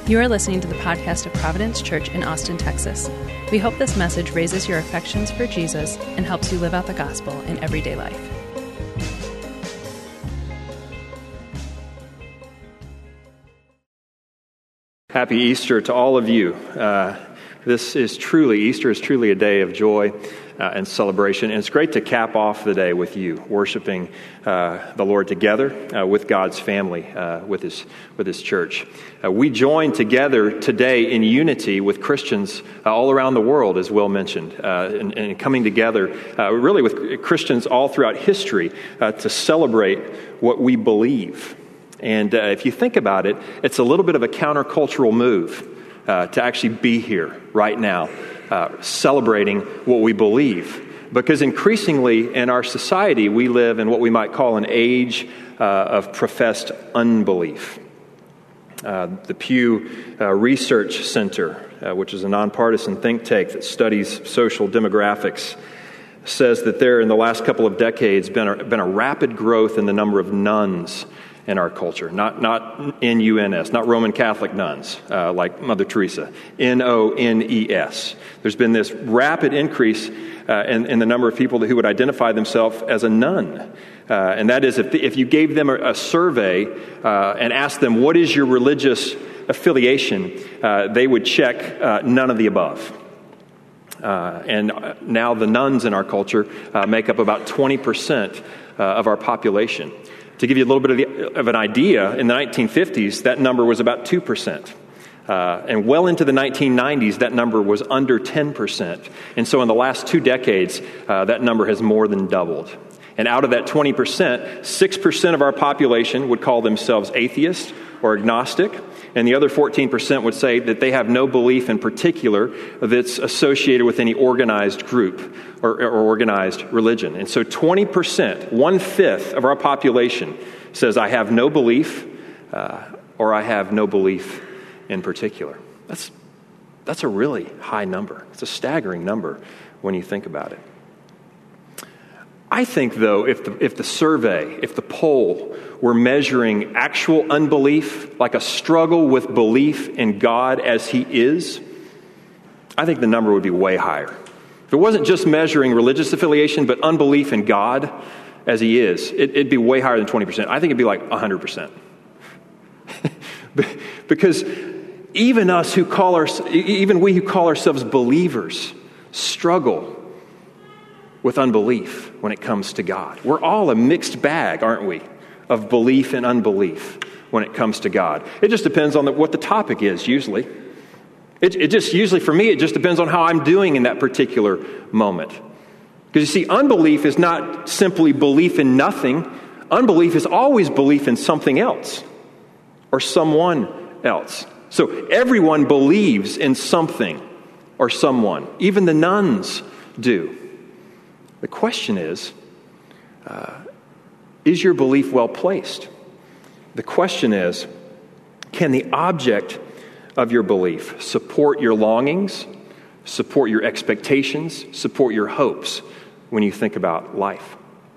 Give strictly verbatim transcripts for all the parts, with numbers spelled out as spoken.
You are listening to the podcast of Providence Church in Austin, Texas. We hope this message raises your affections for Jesus and helps you live out the gospel in everyday life. Happy Easter to all of you. Uh, this is truly, Easter is truly a day of joy uh, and celebration, and it's great to cap off the day with you, worshiping uh, the Lord together uh, with God's family, uh, with His with His church. Uh, we join together today in unity with Christians uh, all around the world, as Will mentioned, uh, and, and coming together uh, really with Christians all throughout history uh, to celebrate what we believe. And uh, if you think about it, it's a little bit of a countercultural move uh, to actually be here right now, uh, celebrating what we believe. Because increasingly in our society, we live in what we might call an age uh, of professed unbelief. Uh, the Pew uh, Research Center, uh, which is a nonpartisan think tank that studies social demographics, says that there in the last couple of decades been a, been a rapid growth in the number of nuns in our culture, not not N U N S, not Roman Catholic nuns uh, like Mother Teresa, N O N E S. There's been this rapid increase uh, in, in the number of people who would identify themselves as a nun. Uh, and that is, if, the, if you gave them a, a survey uh, and asked them, what is your religious affiliation, uh, they would check uh, none of the above. Uh, and now the nuns in our culture uh, make up about twenty percent uh, of our population. To give you a little bit of, the, of an idea, in the nineteen fifties, that number was about two percent. Uh, and well into the nineteen nineties, that number was under ten percent. And so in the last two decades, uh, that number has more than doubled. And out of that twenty percent, six percent of our population would call themselves atheist or agnostic. And the other fourteen percent would say that they have no belief in particular that's associated with any organized group or, or organized religion. And so twenty percent, one-fifth of our population says, I have no belief uh, or I have no belief in particular. That's, that's a really high number. It's a staggering number when you think about it. I think, though, if the, if the survey, if the poll were measuring actual unbelief, like a struggle with belief in God as He is, I think the number would be way higher. If it wasn't just measuring religious affiliation, but unbelief in God as He is, it, it'd be way higher than twenty percent. I think it'd be like one hundred percent. Because even us who call our, even we who call ourselves believers struggle with unbelief when it comes to God. We're all a mixed bag, aren't we, of belief and unbelief when it comes to God. It just depends on the, what the topic is, usually. It, it just, usually for me, it just depends on how I'm doing in that particular moment. Because you see, unbelief is not simply belief in nothing. Unbelief is always belief in something else or someone else. So everyone believes in something or someone. Even the nuns do. The question is, uh, is your belief well placed? The question is, can the object of your belief support your longings, support your expectations, support your hopes when you think about life?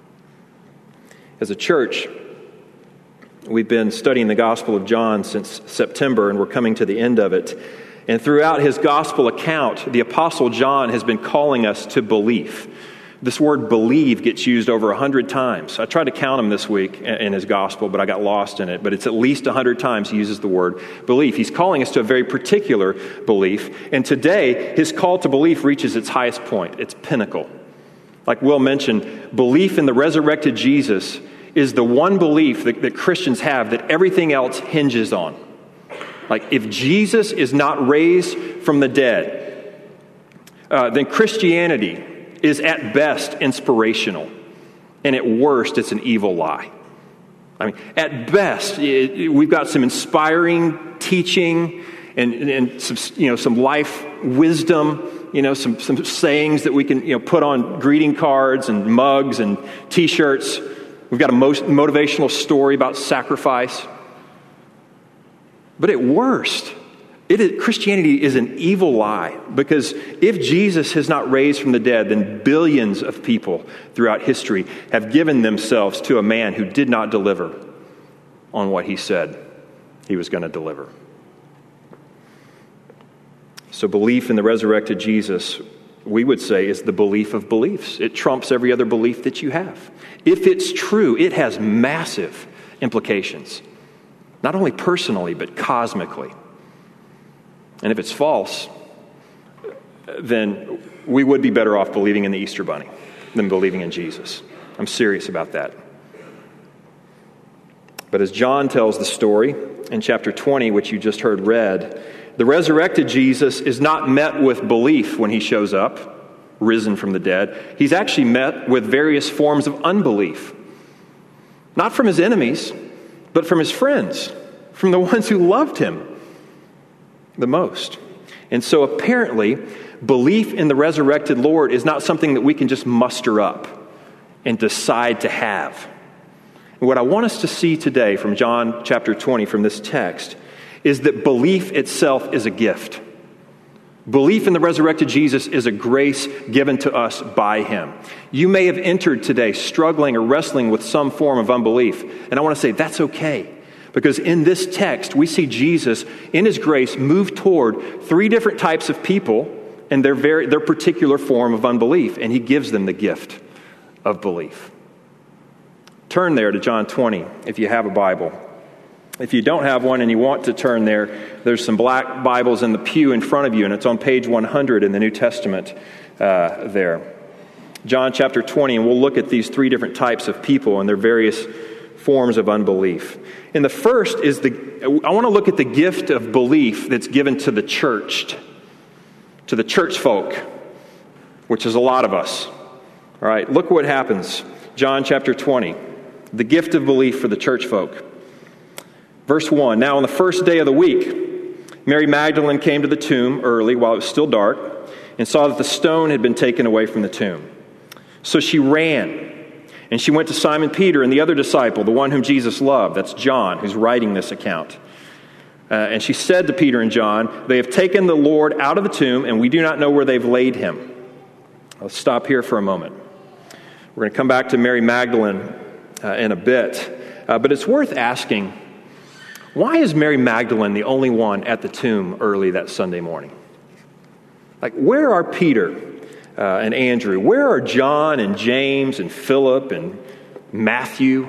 As a church, we've been studying the Gospel of John since September, and we're coming to the end of it. And throughout his Gospel account, the Apostle John has been calling us to belief. This word believe gets used over a hundred times. I tried to count them this week in his gospel, but I got lost in it. But it's at least a hundred times he uses the word belief. He's calling us to a very particular belief. And today, his call to belief reaches its highest point, its pinnacle. Like Will mentioned, belief in the resurrected Jesus is the one belief that, that Christians have that everything else hinges on. Like if Jesus is not raised from the dead, uh, then Christianity is at best inspirational, and at worst, it's an evil lie. I mean, at best, it, we've got some inspiring teaching and, and some, you know, some life wisdom, you know, some, some sayings that we can, you know, put on greeting cards and mugs and T-shirts. We've got a most motivational story about sacrifice. But at worst, It is, Christianity is an evil lie, because if Jesus has not raised from the dead, then billions of people throughout history have given themselves to a man who did not deliver on what he said he was going to deliver. So belief in the resurrected Jesus, we would say, is the belief of beliefs. It trumps every other belief that you have. If it's true, it has massive implications, not only personally, but cosmically. And if it's false, then we would be better off believing in the Easter Bunny than believing in Jesus. I'm serious about that. But as John tells the story in chapter twenty, which you just heard read, the resurrected Jesus is not met with belief when he shows up, risen from the dead. He's actually met with various forms of unbelief. Not from his enemies, but from his friends, from the ones who loved him the most. And so apparently, belief in the resurrected Lord is not something that we can just muster up and decide to have. And what I want us to see today from John chapter twenty, from this text, is that belief itself is a gift. Belief in the resurrected Jesus is a grace given to us by him. You may have entered today struggling or wrestling with some form of unbelief. And I want to say that's okay. Because in this text, we see Jesus, in his grace, move toward three different types of people and their very their particular form of unbelief. And he gives them the gift of belief. Turn there to John twenty if you have a Bible. If you don't have one and you want to turn there, there's some black Bibles in the pew in front of you, and it's on page one hundred in the New Testament uh, there. John chapter twenty, and we'll look at these three different types of people and their various forms of unbelief. And the first is the, I want to look at the gift of belief that's given to the church, to the church folk, which is a lot of us. All right, look what happens. John chapter twenty, the gift of belief for the church folk. Verse one, now on the first day of the week, Mary Magdalene came to the tomb early while it was still dark and saw that the stone had been taken away from the tomb. So she ran and she went to Simon Peter and the other disciple, the one whom Jesus loved. That's John, who's writing this account. Uh, and she said to Peter and John, they have taken the Lord out of the tomb and we do not know where they've laid him. I'll stop here for a moment. We're going to come back to Mary Magdalene uh, in a bit. Uh, but it's worth asking, why is Mary Magdalene the only one at the tomb early that Sunday morning? Like, where are Peter uh, and Andrew? Where are John and James and Philip and Matthew?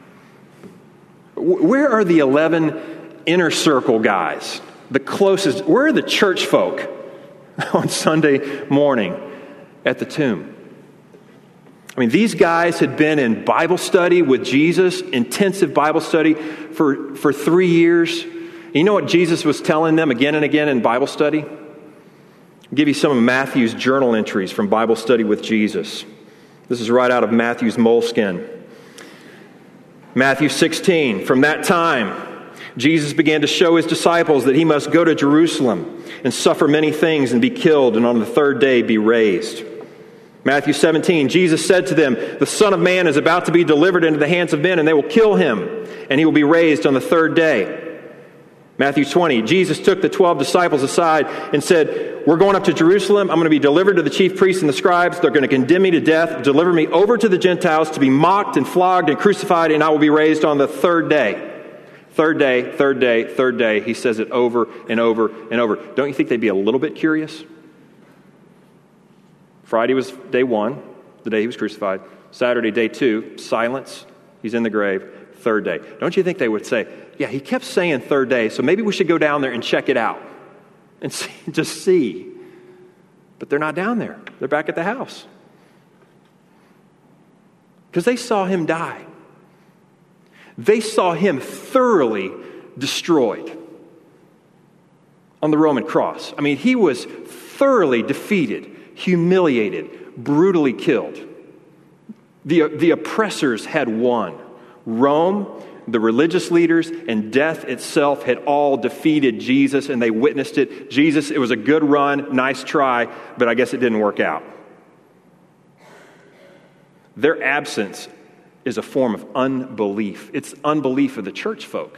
Where are the eleven inner circle guys? The closest, where are the church folk on Sunday morning at the tomb? I mean, these guys had been in Bible study with Jesus, intensive Bible study for, for three years. And you know what Jesus was telling them again and again in Bible study? I'll give you some of Matthew's journal entries from Bible study with Jesus. This is right out of Matthew's moleskin. Matthew sixteen, from that time, Jesus began to show his disciples that he must go to Jerusalem and suffer many things and be killed and on the third day be raised. Matthew seventeen, Jesus said to them, the Son of Man is about to be delivered into the hands of men, and they will kill him, and he will be raised on the third day. Matthew twenty, Jesus took the twelve disciples aside and said, we're going up to Jerusalem. I'm going to be delivered to the chief priests and the scribes. They're going to condemn me to death, deliver me over to the Gentiles to be mocked and flogged and crucified, and I will be raised on the third day. Third day, third day, third day. He says it over and over and over. Don't you think they'd be a little bit curious? Friday was day one, the day he was crucified. Saturday, day two, silence. He's in the grave. Third day. Don't you think they would say, yeah, he kept saying third day, so maybe we should go down there and check it out and see, just see. But they're not down there. They're back at the house. Because they saw him die. They saw him thoroughly destroyed on the Roman cross. I mean, he was thoroughly defeated, humiliated, brutally killed. The, the oppressors had won. Rome, the religious leaders, and death itself had all defeated Jesus, and they witnessed it. Jesus, it was a good run, nice try, but I guess it didn't work out. Their absence is a form of unbelief. It's unbelief of the church folk.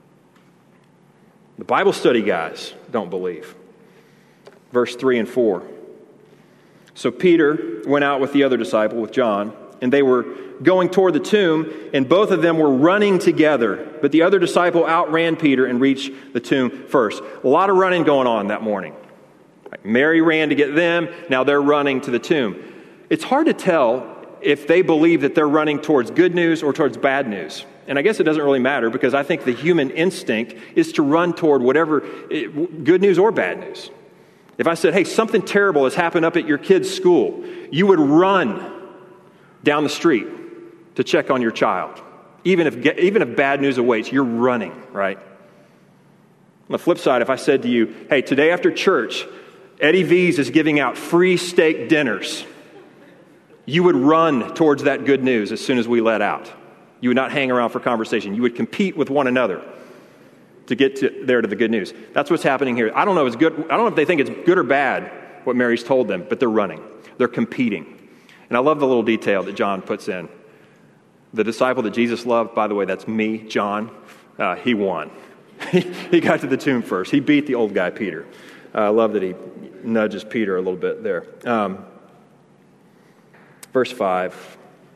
The Bible study guys don't believe. Verse three and four. So Peter went out with the other disciple, with John, and they were going toward the tomb, and both of them were running together. But the other disciple outran Peter and reached the tomb first. A lot of running going on that morning. Mary ran to get them. Now they're running to the tomb. It's hard to tell if they believe that they're running towards good news or towards bad news. And I guess it doesn't really matter, because I think the human instinct is to run toward whatever, good news or bad news. If I said, hey, something terrible has happened up at your kid's school, you would run down the street to check on your child. Even if, even if bad news awaits, you're running, right? On the flip side, if I said to you, hey, today after church, Eddie V's is giving out free steak dinners, you would run towards that good news as soon as we let out. You would not hang around for conversation. You would compete with one another to get to, there to the good news. That's what's happening here. I don't know if it's good. I don't know if they think it's good or bad what Mary's told them, but they're running. They're competing. And I love the little detail that John puts in. The disciple that Jesus loved, by the way, that's me, John, uh, he won. He got to the tomb first. He beat the old guy, Peter. Uh, I love that he nudges Peter a little bit there. Um, verse five.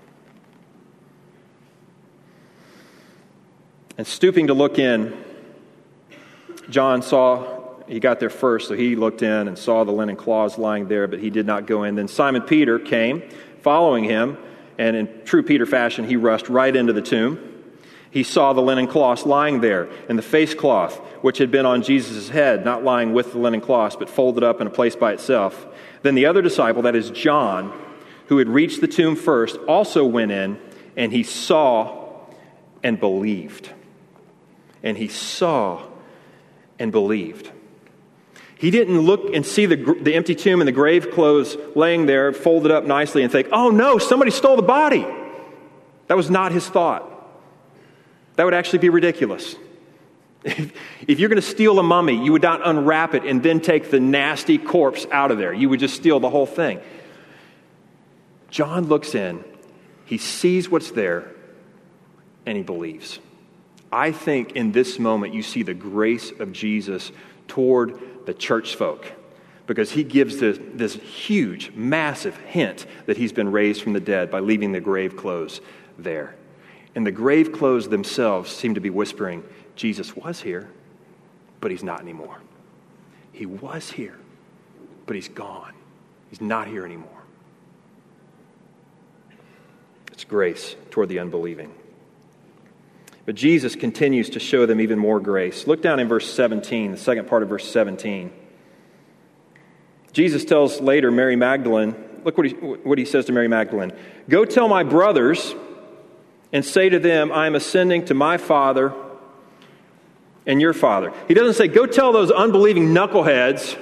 And stooping to look in, John saw, he got there first, so he looked in and saw the linen cloths lying there, but he did not go in. Then Simon Peter came, following him, and in true Peter fashion, he rushed right into the tomb. He saw the linen cloths lying there, and the face cloth, which had been on Jesus' head, not lying with the linen cloths, but folded up in a place by itself. Then the other disciple, that is John, who had reached the tomb first, also went in, and he saw and believed. And he saw and believed. He didn't look and see the, the empty tomb and the grave clothes laying there, folded up nicely, and think, oh no, somebody stole the body. That was not his thought. That would actually be ridiculous. If, if you're going to steal a mummy, you would not unwrap it and then take the nasty corpse out of there. You would just steal the whole thing. John looks in, he sees what's there, and he believes. I think in this moment you see the grace of Jesus toward the church folk, because he gives this, this huge, massive hint that he's been raised from the dead by leaving the grave clothes there. And the grave clothes themselves seem to be whispering, Jesus was here, but he's not anymore. He was here, but he's gone. He's not here anymore. It's grace toward the unbelieving. But Jesus continues to show them even more grace. Look down in verse seventeen, the second part of verse seventeen. Jesus tells later Mary Magdalene, look what he, what he says to Mary Magdalene. Go tell my brothers and say to them, I am ascending to my Father and your Father. He doesn't say, go tell those unbelieving knuckleheads.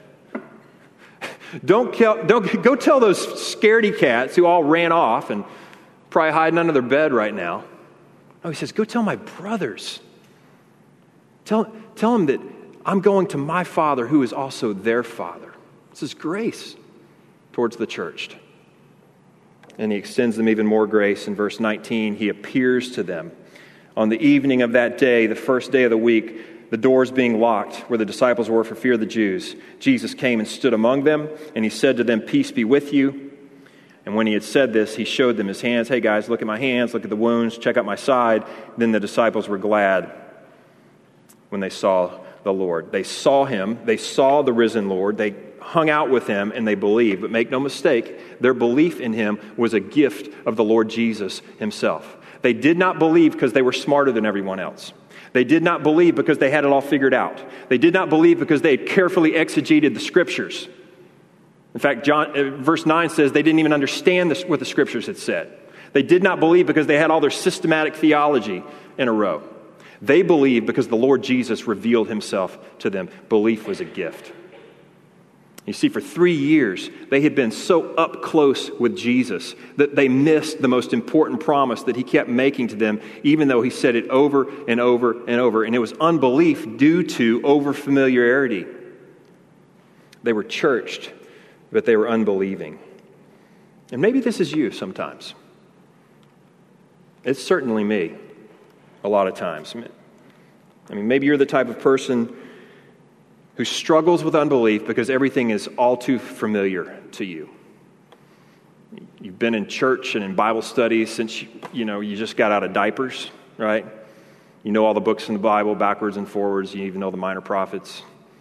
Don't, don't go tell those scaredy cats who all ran off and probably hiding under their bed right now. Oh, he says, go tell my brothers. Tell, tell them that I'm going to my Father who is also their Father. This is grace towards the church. And he extends them even more grace. In verse nineteen, he appears to them. On the evening of that day, the first day of the week, the doors being locked where the disciples were for fear of the Jews, Jesus came and stood among them, and he said to them, peace be with you. And when he had said this, he showed them his hands. Hey guys, look at my hands, look at the wounds, check out my side. Then the disciples were glad when they saw the Lord. They saw him, they saw the risen Lord, they hung out with him, and they believed. But make no mistake, their belief in him was a gift of the Lord Jesus himself. They did not believe because they were smarter than everyone else. They did not believe because they had it all figured out. They did not believe because they had carefully exegeted the Scriptures. In fact, John, uh, verse nine says they didn't even understand this, what the Scriptures had said. They did not believe because they had all their systematic theology in a row. They believed because the Lord Jesus revealed himself to them. Belief was a gift. You see, for three years, they had been so up close with Jesus that they missed the most important promise that he kept making to them, even though he said it over and over and over. And it was unbelief due to overfamiliarity. They were churched, but they were unbelieving. And maybe this is you sometimes. It's certainly me a lot of times. I mean, maybe you're the type of person who struggles with unbelief because everything is all too familiar to you. You've been in church and in Bible studies since you, you know you just got out of diapers, right? You know all the books in the Bible backwards and forwards. You even know the minor prophets.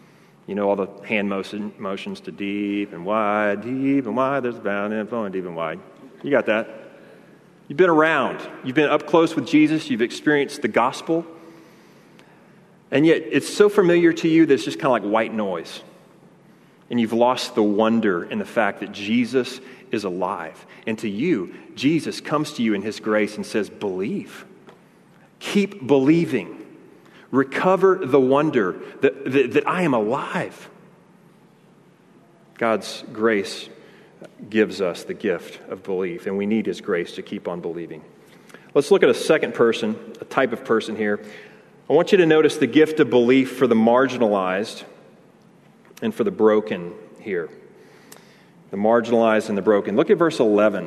You know all the hand motion, motions to deep and wide, deep and wide, there's bound and flowing deep and wide. You got that. You've been around. You've been up close with Jesus. You've experienced the gospel. And yet it's so familiar to you that it's just kind of like white noise. And you've lost the wonder in the fact that Jesus is alive. And to you, Jesus comes to you in his grace and says, believe. Keep believing. Recover the wonder that, that, that I am alive. God's grace gives us the gift of belief, and we need his grace to keep on believing. Let's look at a second person, a type of person here. I want you to notice the gift of belief for the marginalized and for the broken here. The marginalized and the broken. Look at verse eleven.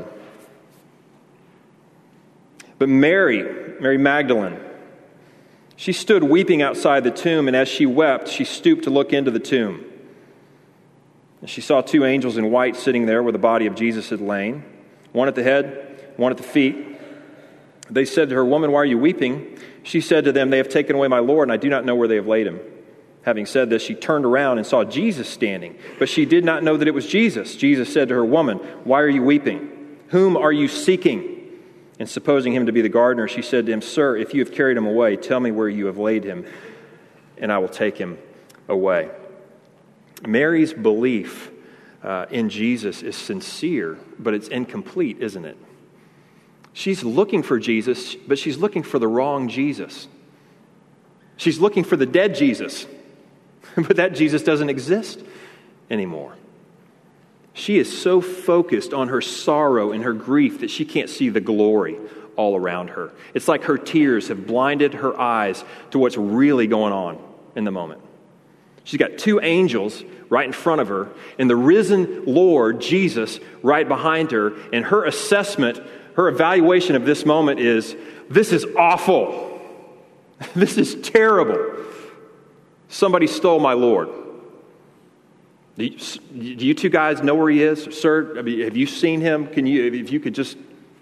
But Mary, Mary Magdalene, she stood weeping outside the tomb, and as she wept, she stooped to look into the tomb. And she saw two angels in white sitting there where the body of Jesus had lain, one at the head, one at the feet. They said to her, "Woman, why are you weeping?" She said to them, "They have taken away my Lord, and I do not know where they have laid him." Having said this, she turned around and saw Jesus standing, but she did not know that it was Jesus. Jesus said to her, "Woman, why are you weeping? Whom are you seeking?" And supposing him to be the gardener, she said to him, "Sir, if you have carried him away, tell me where you have laid him, and I will take him away." Mary's belief uh, in Jesus is sincere, but it's incomplete, isn't it? She's looking for Jesus, but she's looking for the wrong Jesus. She's looking for the dead Jesus, but that Jesus doesn't exist anymore. She is so focused on her sorrow and her grief that she can't see the glory all around her. It's like her tears have blinded her eyes to what's really going on in the moment. She's got two angels right in front of her and the risen Lord, Jesus, right behind her. And her assessment, her evaluation of this moment is, this is awful. This is terrible. Somebody stole my Lord. Do you, do you two guys know where he is? Sir, I mean, have you seen him? Can you, if you could just...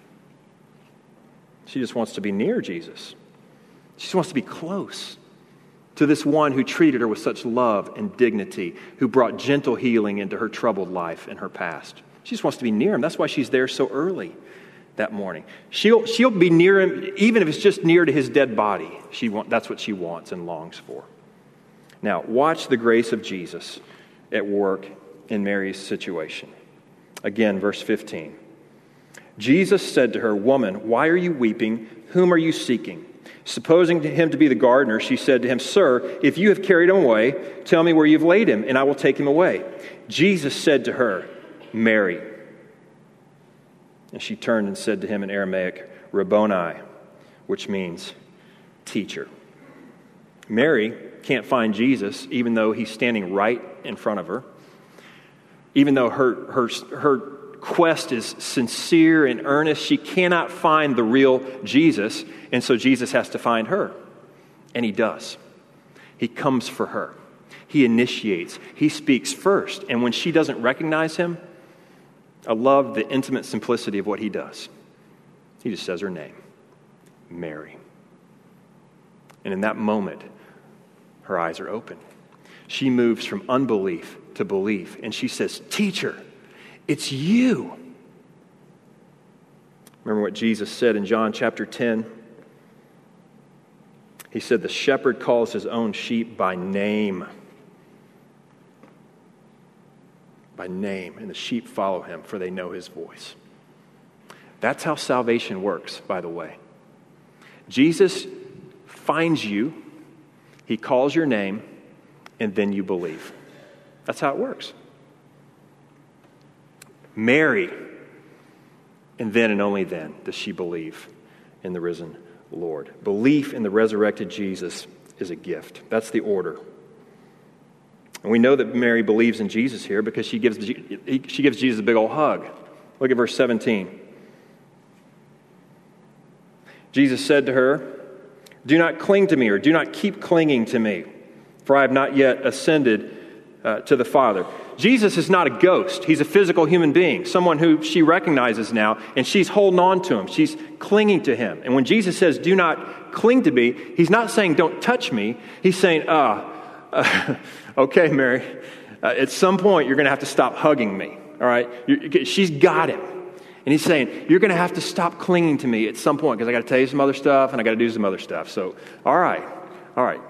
She just wants to be near Jesus. She just wants to be close to this one who treated her with such love and dignity, who brought gentle healing into her troubled life and her past. She just wants to be near him. That's why she's there so early that morning. She'll, she'll be near him, even if it's just near to his dead body. She want, that's what she wants and longs for. Now, watch the grace of Jesus at work in Mary's situation. Again, verse fifteen. Jesus said to her, "Woman, why are you weeping? Whom are you seeking?" Supposing him to be the gardener, she said to him, "Sir, if you have carried him away, tell me where you've laid him, and I will take him away." Jesus said to her, "Mary." And she turned and said to him in Aramaic, "Rabboni," which means teacher. Mary can't find Jesus, even though he's standing right in front of her. Even though her, her, her quest is sincere and earnest, she cannot find the real Jesus, and so Jesus has to find her. And he does. He comes for her. He initiates. He speaks first. And when she doesn't recognize him, I love the intimate simplicity of what he does. He just says her name, Mary. And in that moment, her eyes are open. She moves from unbelief to belief, and she says, "Teacher, it's you." Remember what Jesus said in John chapter ten? He said, "The shepherd calls his own sheep by name." By name, and the sheep follow him, for they know his voice. That's how salvation works, by the way. Jesus finds you, he calls your name, and then you believe. That's how it works. Mary, and then and only then does she believe in the risen Lord. Belief in the resurrected Jesus is a gift. That's the order. And we know that Mary believes in Jesus here because she gives, she gives Jesus a big old hug. Look at verse seventeen. Jesus said to her, "Do not cling to me, or do not keep clinging to me, for I have not yet ascended uh, to the Father." Jesus is not a ghost. He's a physical human being, someone who she recognizes now, and she's holding on to him. She's clinging to him. And when Jesus says, "Do not cling to me," he's not saying, "Don't touch me." He's saying, uh, uh, okay, Mary, uh, at some point you're going to have to stop hugging me, all right? You're, she's got him. And he's saying, you're going to have to stop clinging to me at some point because I got to tell you some other stuff and I got to do some other stuff. So, all right, all right.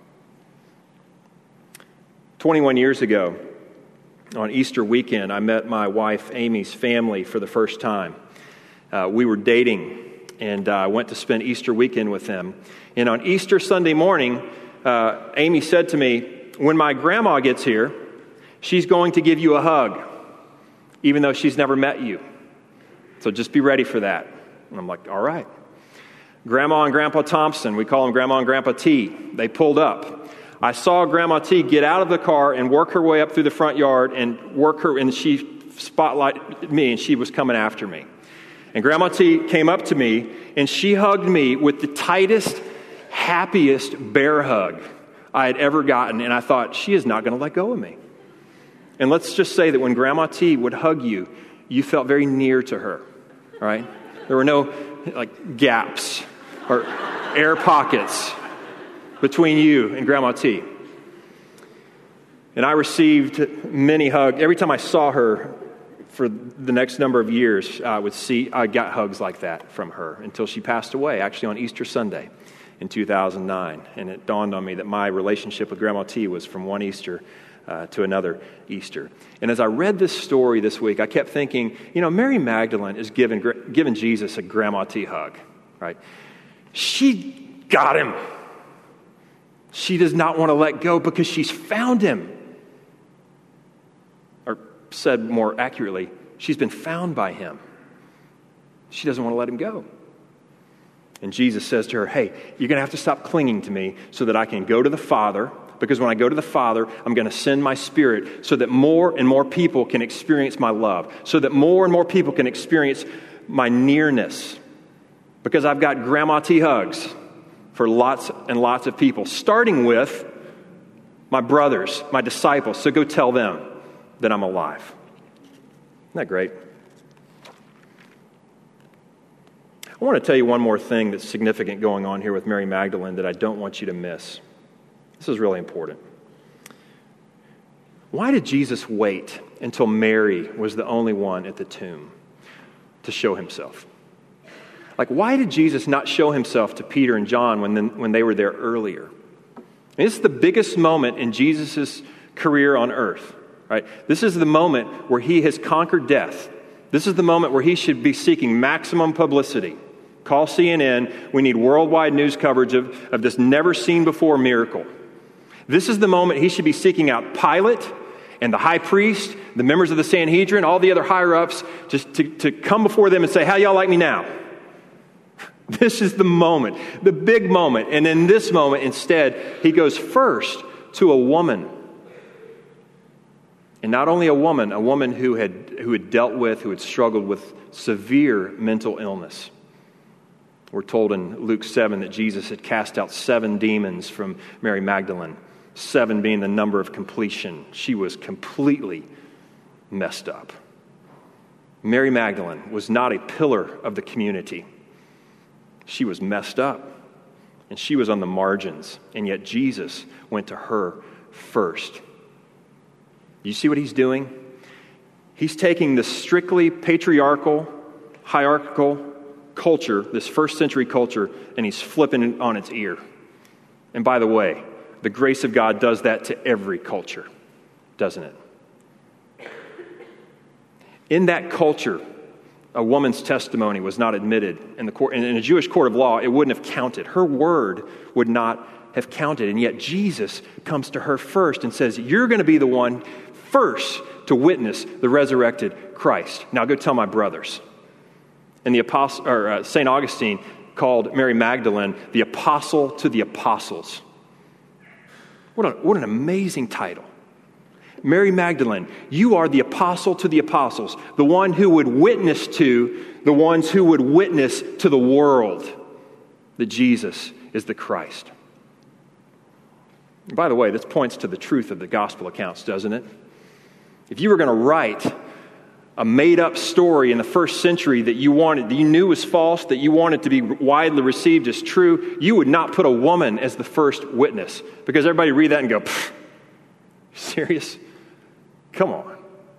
twenty-one years ago, on Easter weekend, I met my wife Amy's family for the first time. Uh, we were dating, and I uh, went to spend Easter weekend with them. And on Easter Sunday morning, uh, Amy said to me, when my grandma gets here, she's going to give you a hug, even though she's never met you. So just be ready for that. And I'm like, all right. Grandma and Grandpa Thompson, we call them Grandma and Grandpa T, they pulled up. I saw Grandma T get out of the car and work her way up through the front yard and work her, and she spotlighted me, and she was coming after me. And Grandma T came up to me, and she hugged me with the tightest, happiest bear hug I had ever gotten, and I thought, she is not going to let go of me. And let's just say that when Grandma T would hug you, you felt very near to her, right? There were no, like, gaps or air pockets between you and Grandma T. And I received many hugs. Every time I saw her for the next number of years, I would see, I got hugs like that from her until she passed away, actually on Easter Sunday in two thousand nine. And it dawned on me that my relationship with Grandma T was from one Easter uh, to another Easter. And as I read this story this week, I kept thinking, you know, Mary Magdalene is giving, giving Jesus a Grandma T hug, right? She got him. She does not want to let go because she's found him. Or said more accurately, she's been found by him. She doesn't want to let him go. And Jesus says to her, hey, you're going to have to stop clinging to me so that I can go to the Father, because when I go to the Father, I'm going to send my Spirit so that more and more people can experience my love, so that more and more people can experience my nearness, because I've got Grandma T hugs for lots and lots of people, starting with my brothers, my disciples. So go tell them that I'm alive. Isn't that great? I want to tell you one more thing that's significant going on here with Mary Magdalene that I don't want you to miss. This is really important. Why did Jesus wait until Mary was the only one at the tomb to show himself? Like, why did Jesus not show himself to Peter and John when, then, when they were there earlier? And this is the biggest moment in Jesus' career on earth, right? This is the moment where he has conquered death. This is the moment where he should be seeking maximum publicity. Call C N N. We need worldwide news coverage of, of this never-seen-before miracle. This is the moment he should be seeking out Pilate and the high priest, the members of the Sanhedrin, all the other higher-ups, just to, to come before them and say, how y'all like me now? This is the moment, the big moment. And in this moment, instead, he goes first to a woman. And not only a woman, a woman who had who had dealt with, who had struggled with severe mental illness. We're told in Luke seven that Jesus had cast out seven demons from Mary Magdalene, seven being the number of completion. She was completely messed up. Mary Magdalene was not a pillar of the community. She was messed up, and she was on the margins, and yet Jesus went to her first. You see what he's doing? He's taking the strictly patriarchal, hierarchical culture, this first century culture, and he's flipping it on its ear. And by the way, the grace of God does that to every culture, doesn't it? In that culture, a woman's testimony was not admitted in the court. In a Jewish court of law, it wouldn't have counted. Her word would not have counted. And yet Jesus comes to her first and says, you're going to be the one first to witness the resurrected Christ. Now go tell my brothers. And the apostle, or uh, Saint Augustine called Mary Magdalene the apostle to the apostles. What, a, what an amazing title. Mary Magdalene, you are the apostle to the apostles, the one who would witness to the ones who would witness to the world that Jesus is the Christ. And by the way, this points to the truth of the gospel accounts, doesn't it? If you were going to write a made-up story in the first century that you wanted, that you knew was false, that you wanted to be widely received as true, you would not put a woman as the first witness, because everybody read that and go, serious? Come on.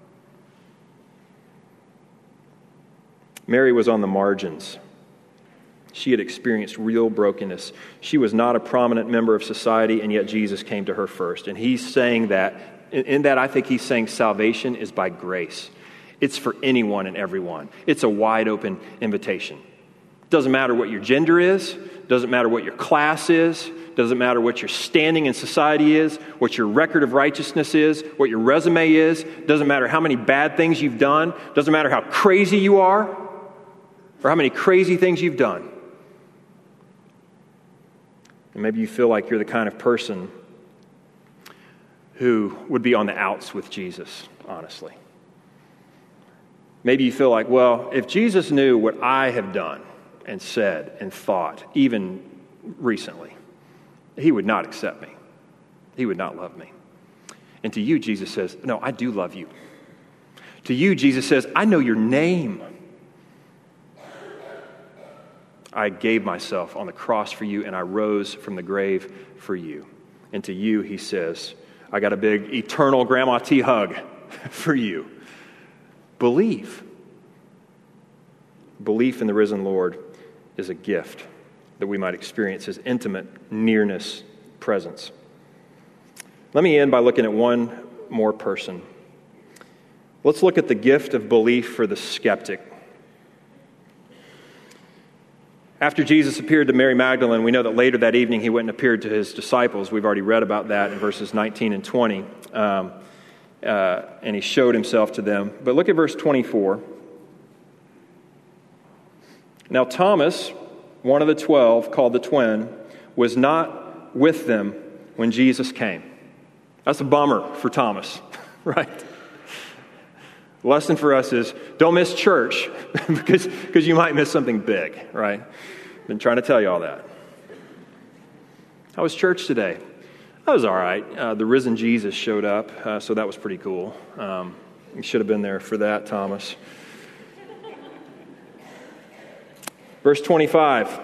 Mary was on the margins. She had experienced real brokenness. She was not a prominent member of society, and yet Jesus came to her first. And he's saying that, in that I think he's saying salvation is by grace. It's for anyone and everyone. It's a wide open invitation. Doesn't matter what your gender is. Doesn't matter what your class is. Doesn't matter what your standing in society is. What your record of righteousness is. What your resume is. Doesn't matter how many bad things you've done. Doesn't matter how crazy you are or how many crazy things you've done. And maybe you feel like you're the kind of person who would be on the outs with Jesus, honestly. Maybe you feel like, well, if Jesus knew what I have done and said and thought, even recently, he would not accept me. He would not love me. And to you, Jesus says, no, I do love you. To you, Jesus says, I know your name. I gave myself on the cross for you, and I rose from the grave for you. And to you, he says, I got a big eternal Grandma T hug for you. Believe. Belief in the risen Lord is a gift that we might experience his intimate nearness, presence. Let me end by looking at one more person. Let's look at the gift of belief for the skeptic. After Jesus appeared to Mary Magdalene, we know that later that evening he went and appeared to his disciples. We've already read about that in verses nineteen and twenty. Um, uh, and he showed himself to them. But look at verse twenty-four. Now Thomas, one of the twelve, called the twin, was not with them when Jesus came. That's a bummer for Thomas, right? The lesson for us is don't miss church because, because you might miss something big, right? Been trying to tell you all that. How was church today? That was all right. Uh, the risen Jesus showed up, uh, so that was pretty cool. Um, you should have been there for that, Thomas. Verse twenty-five.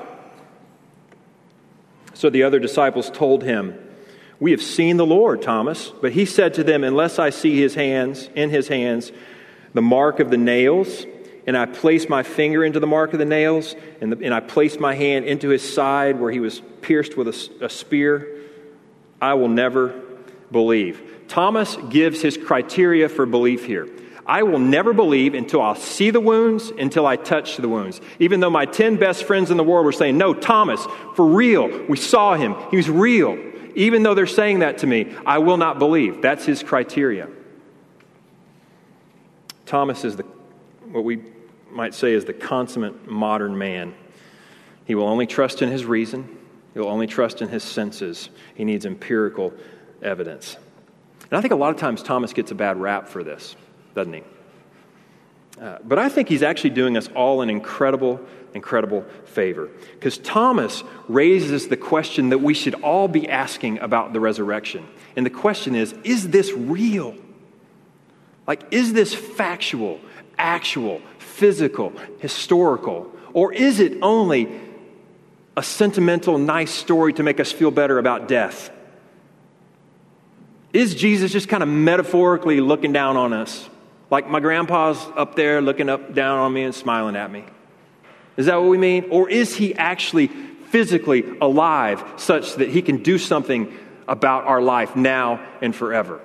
So the other disciples told him, "We have seen the Lord, Thomas." But he said to them, "Unless I see his hands, in his hands, the mark of the nails, and I place my finger into the mark of the nails, and, the, and I place my hand into his side where he was pierced with a, a spear, I will never believe." Thomas gives his criteria for belief here. I will never believe until I'll see the wounds, until I touch the wounds. Even though my ten best friends in the world were saying, "No, Thomas, for real, we saw him. He was real." Even though they're saying that to me, I will not believe. That's his criteria. Thomas is the, what we might say is the consummate modern man. He will only trust in his reason. He'll only trust in his senses. He needs empirical evidence. And I think a lot of times Thomas gets a bad rap for this, doesn't he? Uh, but I think he's actually doing us all an incredible, incredible favor. Because Thomas raises the question that we should all be asking about the resurrection. And the question is, is this real? Like, is this factual, actual, physical, historical? Or is it only a sentimental, nice story to make us feel better about death? Is Jesus just kind of metaphorically looking down on us? Like my grandpa's up there looking up, down on me and smiling at me. Is that what we mean? Or is he actually physically alive such that he can do something about our life now and forever?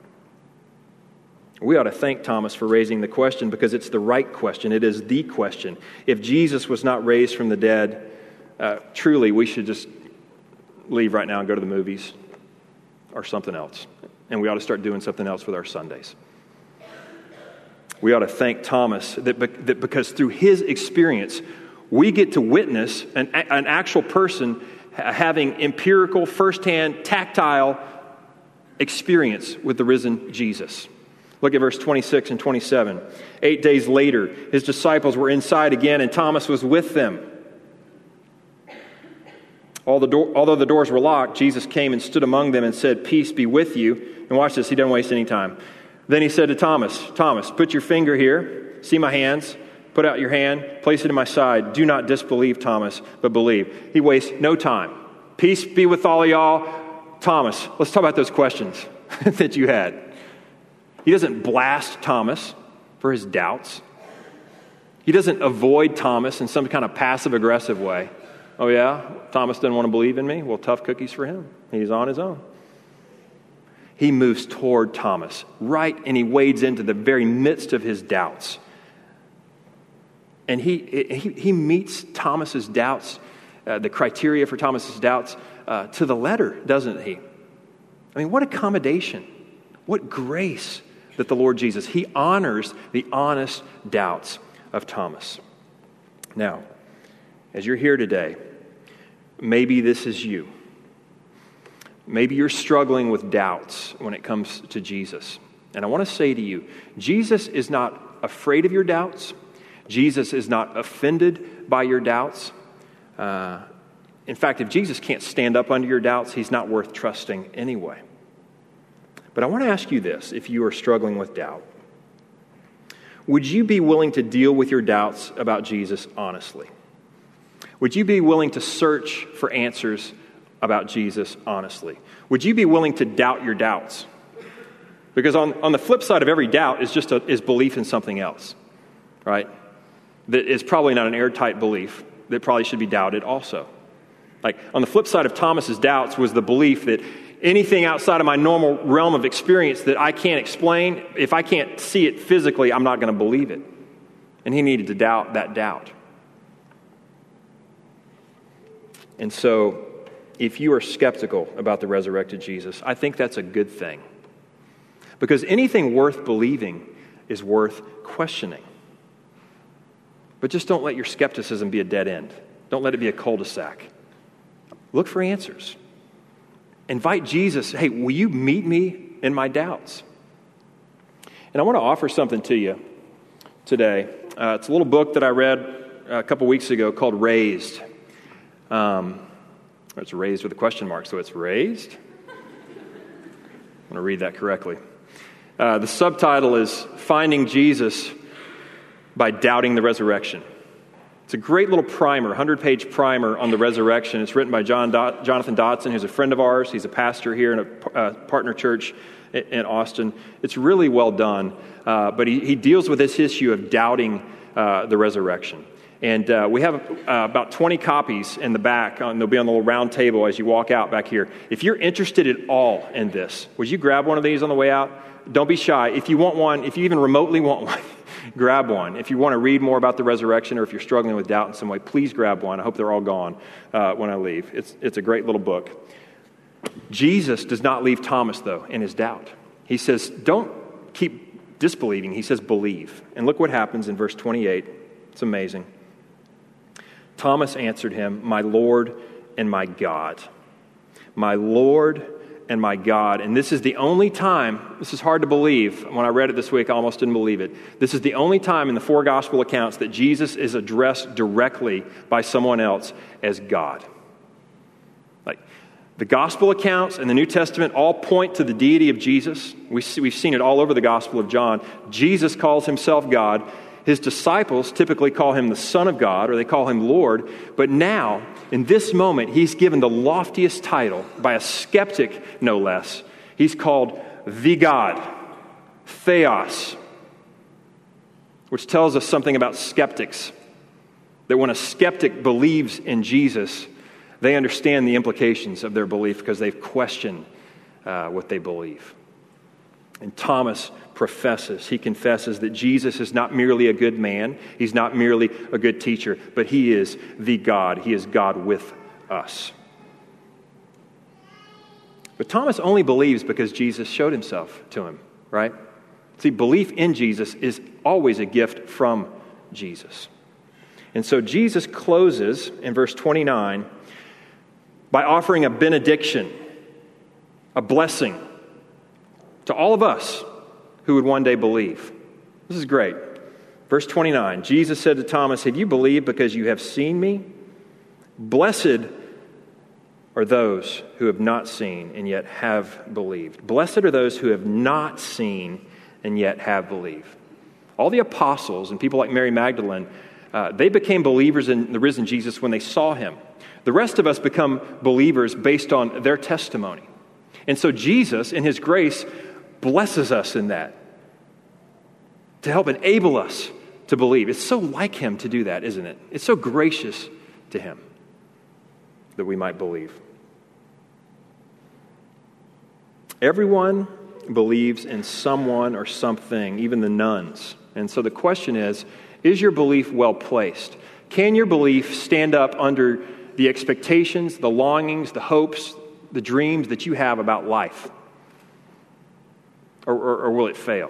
We ought to thank Thomas for raising the question because it's the right question. It is the question. If Jesus was not raised from the dead, uh, truly we should just leave right now and go to the movies or something else. And we ought to start doing something else with our Sundays. We ought to thank Thomas that, be, that because through his experience, we get to witness an, an actual person having empirical, firsthand, tactile experience with the risen Jesus. Look at verse twenty-six and twenty-seven. Eight days later, his disciples were inside again, and Thomas was with them. All the door, although the doors were locked, Jesus came and stood among them and said, "Peace be with you." And watch this, he doesn't waste any time. Then he said to Thomas, Thomas, put your finger here, see my hands, put out your hand, place it in my side. Do not disbelieve, Thomas, but believe. He wastes no time. Peace be with all of y'all. Thomas, let's talk about those questions that you had. He doesn't blast Thomas for his doubts. He doesn't avoid Thomas in some kind of passive-aggressive way. Oh yeah, Thomas doesn't want to believe in me? Well, tough cookies for him. He's on his own. He moves toward Thomas, right, and he wades into the very midst of his doubts. And he he, he meets Thomas's doubts, uh, the criteria for Thomas's doubts, uh, to the letter, doesn't he? I mean, what accommodation, what grace that the Lord Jesus, he honors the honest doubts of Thomas. Now, as you're here today, maybe this is you. Maybe you're struggling with doubts when it comes to Jesus. And I want to say to you, Jesus is not afraid of your doubts. Jesus is not offended by your doubts. Uh, in fact, if Jesus can't stand up under your doubts, he's not worth trusting anyway. But I want to ask you this, if you are struggling with doubt. Would you be willing to deal with your doubts about Jesus honestly? Would you be willing to search for answers about Jesus honestly? Would you be willing to doubt your doubts? Because on, on the flip side of every doubt is just a, is belief in something else, right? That is probably not an airtight belief that probably should be doubted also. Like on the flip side of Thomas's doubts was the belief that anything outside of my normal realm of experience that I can't explain, if I can't see it physically, I'm not going to believe it. And he needed to doubt that doubt. And so, if you are skeptical about the resurrected Jesus, I think that's a good thing. Because anything worth believing is worth questioning. But just don't let your skepticism be a dead end. Don't let it be a cul-de-sac. Look for answers. Invite Jesus, hey, will you meet me in my doubts? And I want to offer something to you today. Uh, it's a little book that I read a couple weeks ago called Raised. Um, it's raised with a question mark, so it's raised. I'm going to read that correctly. Uh, the subtitle is Finding Jesus by Doubting the Resurrection. It's a great little primer, one hundred-page primer on the resurrection. It's written by John Do- Jonathan Dodson, who's a friend of ours. He's a pastor here in a uh, partner church in, in Austin. It's really well done, uh, but he, he deals with this issue of doubting uh, the resurrection. And uh, we have uh, about twenty copies in the back, and they'll be on the little round table as you walk out back here. If you're interested at all in this, would you grab one of these on the way out? Don't be shy. If you want one, if you even remotely want one, grab one. If you want to read more about the resurrection, or if you're struggling with doubt in some way, please grab one. I hope they're all gone uh, when I leave. It's, it's a great little book. Jesus does not leave Thomas, though, in his doubt. He says, don't keep disbelieving. He says, believe. And look what happens in verse twenty-eight. It's amazing. Thomas answered him, my Lord and my God. My Lord and my God. And this is the only time, this is hard to believe. When I read it this week, I almost didn't believe it. This is the only time in the four gospel accounts that Jesus is addressed directly by someone else as God. Like, the gospel accounts and the New Testament all point to the deity of Jesus. We see, we've seen it all over the Gospel of John. Jesus calls himself God. His disciples typically call him the Son of God, or they call him Lord. But now, in this moment, he's given the loftiest title by a skeptic, no less. He's called the God, Theos, which tells us something about skeptics. That when a skeptic believes in Jesus, they understand the implications of their belief because they've questioned uh, what they believe. And Thomas professes, he confesses that Jesus is not merely a good man, he's not merely a good teacher, but he is the God. He is God with us. But Thomas only believes because Jesus showed himself to him, right? See, belief in Jesus is always a gift from Jesus. And so Jesus closes in verse twenty-nine by offering a benediction, a blessing to all of us who would one day believe. This is great. Verse twenty-nine, Jesus said to Thomas, have you believed because you have seen me? Blessed are those who have not seen and yet have believed. Blessed are those who have not seen and yet have believed. All the apostles and people like Mary Magdalene, uh, they became believers in the risen Jesus when they saw him. The rest of us become believers based on their testimony. And so Jesus, in his grace, blesses us in that to help enable us to believe. It's so like him to do that, isn't it? It's so gracious to him that we might believe. Everyone believes in someone or something, even the nuns. And so the question is, is your belief well placed? Can your belief stand up under the expectations, the longings, the hopes, the dreams that you have about life? Or, or, or will it fail?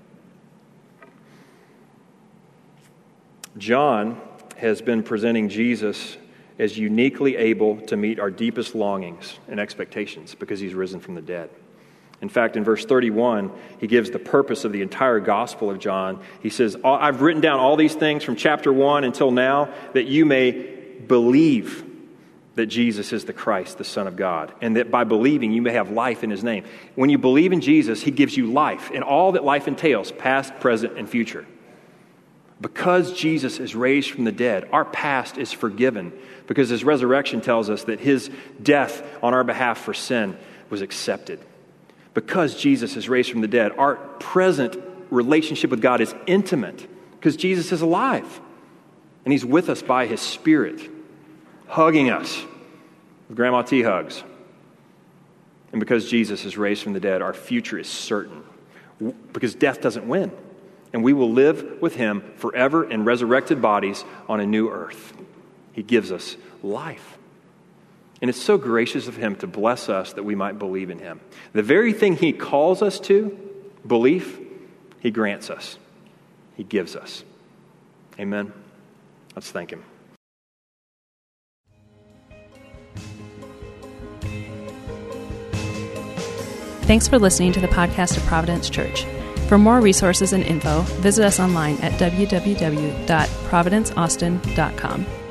John has been presenting Jesus as uniquely able to meet our deepest longings and expectations because he's risen from the dead. In fact, in verse thirty-one, he gives the purpose of the entire Gospel of John. He says, I've written down all these things from chapter one until now that you may believe that Jesus is the Christ, the Son of God, and that by believing you may have life in his name. When you believe in Jesus, he gives you life and all that life entails, past, present, and future. Because Jesus is raised from the dead, our past is forgiven because his resurrection tells us that his death on our behalf for sin was accepted. Because Jesus is raised from the dead, our present relationship with God is intimate because Jesus is alive and he's with us by his Spirit, hugging us with Grandma T hugs. And because Jesus is raised from the dead, our future is certain because death doesn't win. And we will live with him forever in resurrected bodies on a new earth. He gives us life. And it's so gracious of him to bless us that we might believe in him. The very thing he calls us to, belief, he grants us. He gives us. Amen. Let's thank him. Thanks for listening to the podcast of Providence Church. For more resources and info, visit us online at w w w dot providence austin dot com.